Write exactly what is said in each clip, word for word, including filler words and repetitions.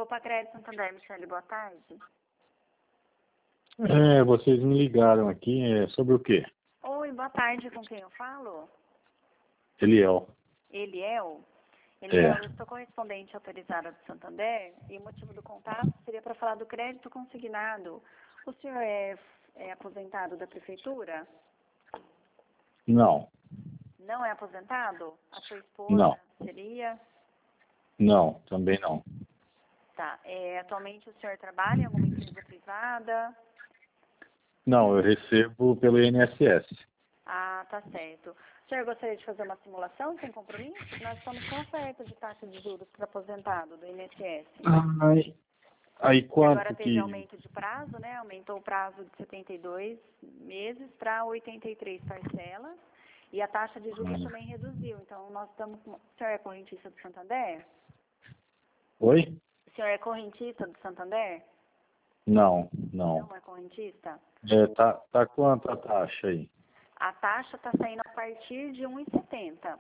Copa Crédito Santander, Michele, boa tarde. É, vocês me ligaram aqui, é sobre o quê? Oi, boa tarde, com quem eu falo? Eliel. Eliel? Eliel, É. eu sou correspondente autorizada do Santander e o motivo do contato seria para falar do crédito consignado. O senhor é, é aposentado da prefeitura? Não, Não é aposentado? A sua esposa não, seria? não, também não. Tá. É, atualmente o senhor trabalha em alguma empresa privada? Não, eu recebo pelo I N S S. Ah, tá certo. O senhor gostaria de fazer uma simulação sem compromisso? Nós estamos com oferta de taxa de juros para aposentado do I N S S. Ai, aí E agora quanto teve que... aumento de prazo, né? Aumentou o prazo de setenta e dois meses para oitenta e três parcelas. E a taxa de juros também reduziu. Então, nós estamos com... O senhor é correntista do Santander? Oi? O senhor é correntista do Santander? Não, não. Não é correntista? É, tá, tá quanto a taxa aí? A taxa está saindo a partir de um e setenta.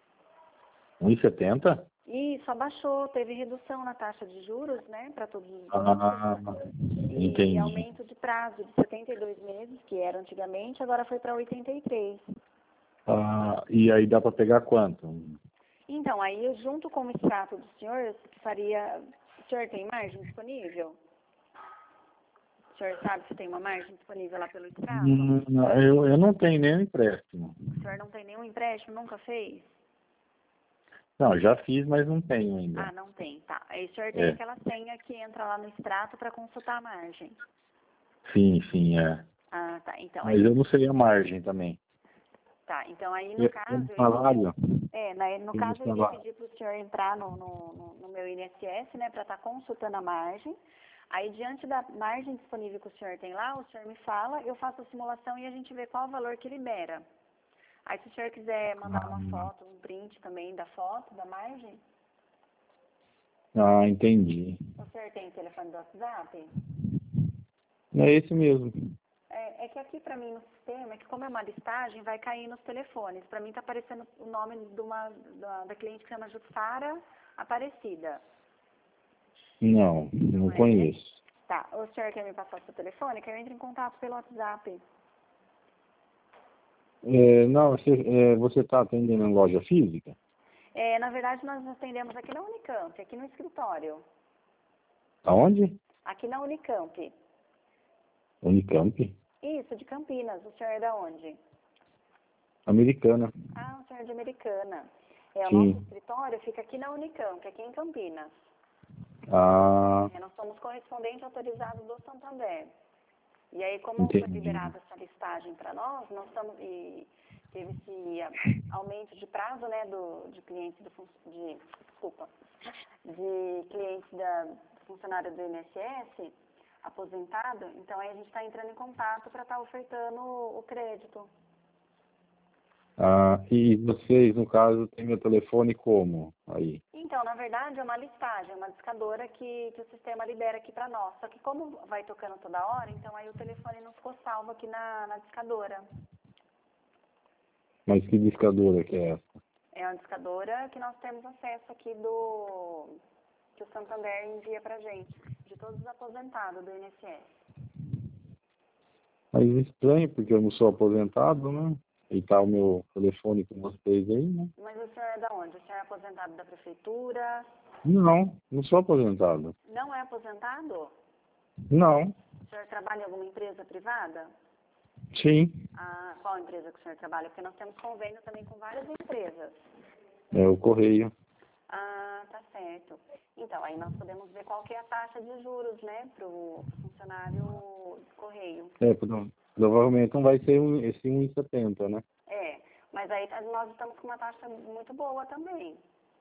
um e setenta? Isso, abaixou, teve redução na taxa de juros, né, para todos os Ah, bancos. entendi. E aumento de prazo de setenta e dois meses, que era antigamente, agora foi para oitenta e três. Ah, e aí dá para pegar quanto? Então, aí eu junto com o extrato do senhor, faria... O senhor tem margem disponível? O senhor sabe se tem uma margem disponível lá pelo extrato? Hum, eu, eu não tenho nenhum empréstimo. O senhor não tem nenhum empréstimo, nunca fez? Não, já fiz, mas não tenho ainda. Ah, não tem, tá. Aí o senhor tem É. aquela senha que entra lá no extrato para consultar a margem. Sim, sim, é. Ah, tá. Então, Mas aí... eu não sei a margem também. Tá, então aí E no e caso... no eu salário? É, na- no E no caso eu iria salário? pedir para o senhor entrar no, no, no- no meu I N S S, né, para estar consultando a margem. Aí, diante da margem disponível que o senhor tem lá, o senhor me fala, eu faço a simulação e a gente vê qual o valor que libera. Aí, se o senhor quiser mandar uma Ah, foto, um print também da foto, da margem, ah, entendi. o senhor tem o telefone do WhatsApp? É esse mesmo. É, é que aqui para mim no sistema, é que como é uma listagem, vai cair nos telefones. Para mim está aparecendo o nome de uma, da, da cliente que chama Jussara Aparecida. Não, não É, né? conheço. Tá, o senhor quer me passar o seu telefone? Que eu entre em contato pelo WhatsApp. É, não, você é, você está atendendo em loja física? É, na verdade, nós atendemos aqui na Unicamp, aqui no escritório. Aonde? Aqui na Unicamp. Unicamp? Isso, de Campinas. O senhor é da onde? Americana. Ah, o senhor é de Americana. É, o nosso Sim. escritório fica aqui na Unicamp, aqui em Campinas. Ah, É, nós somos correspondente autorizado do Santander. E aí, como foi entendi. liberada essa listagem para nós, nós estamos... E teve esse a- aumento de prazo, né, do, de clientes do... fun- De, desculpa. De clientes da, do funcionário do I N S S, aposentado. Então, aí a gente está entrando em contato para estar ofertando o, o crédito. Ah, e vocês, no caso, têm meu telefone como? Aí. Então, na verdade, é uma listagem, é uma discadora que, que o sistema libera aqui para nós. Só que como vai tocando toda hora, então aí o telefone não ficou salvo aqui na, na discadora. Mas que discadora que é essa? É uma discadora que nós temos acesso aqui do... que o Santander envia pra gente, de todos os aposentados do I N S S. Mas estranho, porque eu não sou aposentado, né? E tá o meu telefone com vocês aí, né? Mas o senhor é da onde? O senhor é aposentado da prefeitura? Não, não sou aposentado. Não é aposentado? Não, O senhor trabalha em alguma empresa privada? sim. Ah, qual empresa que o senhor trabalha? Porque nós temos convênio também com várias empresas. É o correio. Ah, tá certo. Então, aí nós podemos ver qual que é a taxa de juros, né, para o funcionário do correio. É, prova- provavelmente não vai ser um, esse um e setenta, né? É, mas aí tá- nós estamos com uma taxa muito boa também.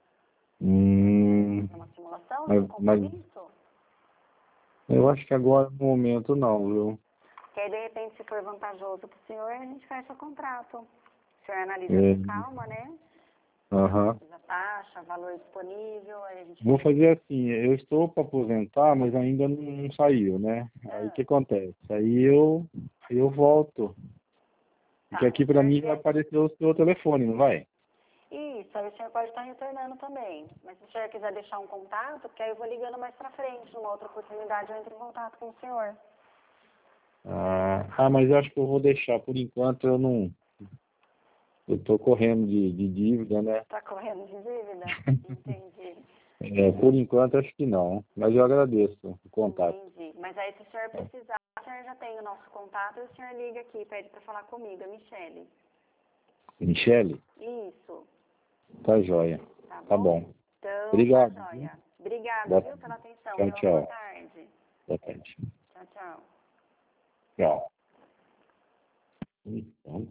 Hum, É uma simulação, mas, sem mas compromisso. eu acho que agora no momento não, viu? Que aí, de repente, se for vantajoso para o senhor, a gente fecha o contrato. O senhor analisa É, com calma, né? aham. A taxa, valor disponível, aí a gente... Vou fazer assim, eu estou para aposentar, mas ainda não saiu, né? Aí o Ah, que acontece? Aí eu, eu volto. Porque tá, o aqui para senhor mim vai quer... aparecer o seu telefone, não vai? Isso, aí o senhor pode estar retornando também. Mas se o senhor quiser deixar um contato, porque aí eu vou ligando mais pra frente, numa outra oportunidade eu entro em contato com o senhor. Ah, ah, mas eu acho que eu vou deixar. Por enquanto eu não... Eu tô correndo de, de dívida, né? Tá correndo de dívida? Entendi. É, por enquanto acho que não. Mas eu agradeço o contato. Entendi. Mas aí se o senhor precisar, o senhor já tem o nosso contato e o senhor liga aqui, pede pra falar comigo, a Michele. Michele? Isso. Tá joia. Tá bom? Tá bom. Então, Obrigado. tá joia. Obrigada, Boa viu, pela atenção. Tchau, Tenha uma boa tchau. tarde. Boa tarde. Tchau, tchau. Tchau. Então,